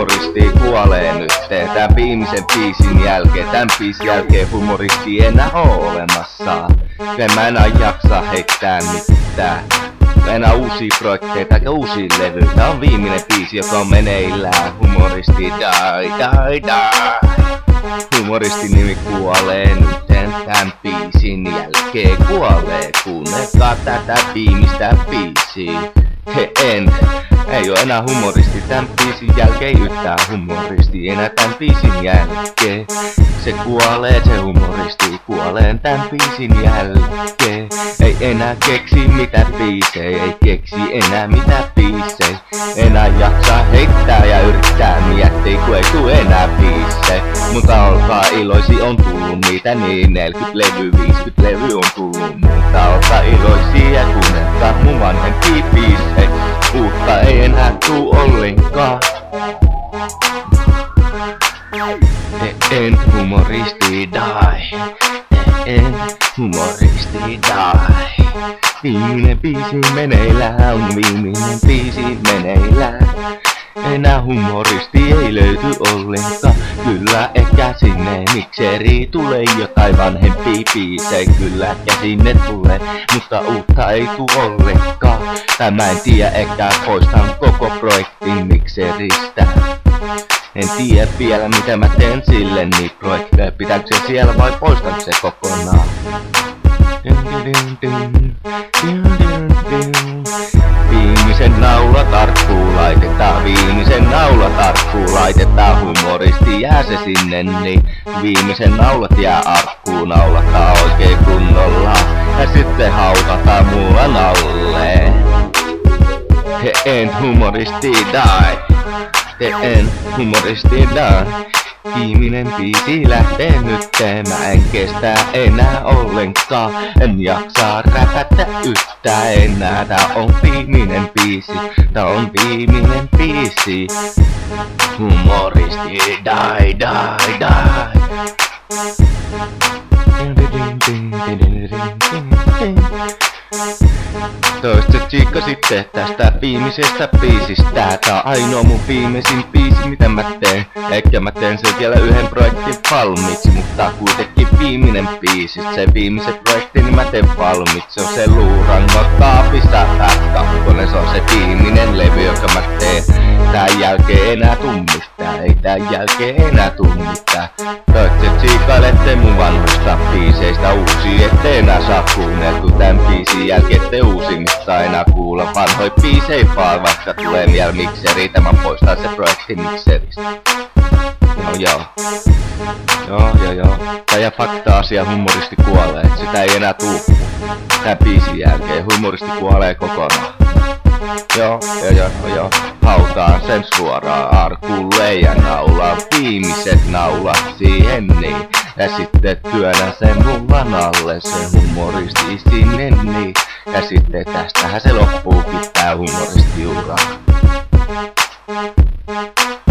humoristi kuolee nyt. Tän viimeisen biisin jälkeen, tän biisin jälkeen humoristi enää oo olemassa. Mä enää jaksa heittää mitään. Enää uusia projekteja eikä uusia levyjä. Tää on viimeinen biisi, joka on meneillään. Humoristi die. Humoristi nimi kuolee nyt. Tän biisin jälkeen kuolee. Kuunnelkaa tätä viimeistä biisiä. Ei oo enää humoristi tän biisin jälkeen, yhtään humoristi enää tän biisin jälkeen. Se kuolee, se humoristi kuolee tän biisin jälkeen. Ei enää keksi mitä biisejä, ei keksi enää mitä biisejä. Enää jaksaa heittää ja yrittää miettiä, kun ei tuu enää biisejä. Mutta olkaa iloisia, on tullut niitä niin 40 levy, 50 levy on tullut. Mutta olkaa iloisia ja kuunnelkaa mun vanhempia biisejä. Uutta ei enää tuu ollenkaan. Humoristi die. Humoristi die. Viimeinen biisi meneillään, viimeinen biisi meneillään. Enää humoristi ei löyty ollenkaan. Kyllä ehkä sinne mikseri tulee jotain vanhempia biisejä. Kyllä ehkä sinne tulee, mutta uutta ei tuu ollenkaan. Tai mä en tiedä, ehkä poistan koko projektin mikseristä. En tiedä vielä mitä mä teen sille niin projekteja. Pitääkö se siellä vai poistanko se kokonaan? Viimeisen naula tarkkuu laitetaan, viimeisen naula tarkkuu laitetaan. Humoristi jää se sinne niin. Viimeisen naulat jää arkkuun, naulataan oikein kunnolla. Ja sitten hautataan muuan alle. The end humoristi die. The end humoristi die. Viimeinen biisi lähtee nyt, mä en kestä enää ollenkaan. En jaksaa räpätä yhtään enää, tää on viimeinen biisi, tää on viimeinen biisi. Humoristi die. Toista tsiikka sitten tästä viimeisestä biisistä. Tää on ainoa mun viimeisin biisi mitä mä teen. Ehkä mä teen sen vielä yhden projektin valmiiksi, mutta kuitenkin viimeinen biisi. Se viimeisen projektin niin mä teen valmiiksi. Se on se Luurango kaapissa kakkonen. Se on se viimeinen levy joka mä teen. Tän jälkeen enää tuu mitään. Ei tän jälkeen enää tuu mitään. Toivottavasti tsiikailette mun vanhoista biiseistä uusia, ettei enää saa kuunneltu tän biisin jälkeen, ettei uusimmista enää kuulla vanhoi biisei vaan, vaikka tulee vielä mikseri. Tämä poistaa se projekti mikseristä. Joo. Tää ja fakta-asia humoristi kuolee, sitä ei enää tuu. Tän biisin jälkeen humoristi kuolee kokonaan. Joo. Hautaan sen suoraan arkulle ja naulaan viimeiset naulat siihen niin. Ja sitten työnnän sen mullan alle, se humoristi sinne niin. Ja sitten tästähän se loppuukin tää humoristiura.